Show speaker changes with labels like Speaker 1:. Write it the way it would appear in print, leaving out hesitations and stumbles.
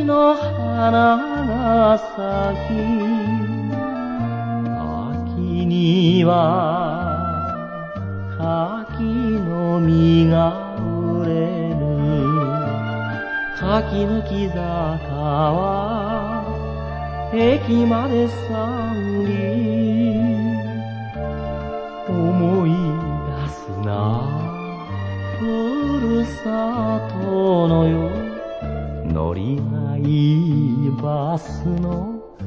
Speaker 1: の花が咲き、秋には柿の実が売れる。柿の木坂は駅まで3里、思い出すなふるさとのよ、乗り合いバスの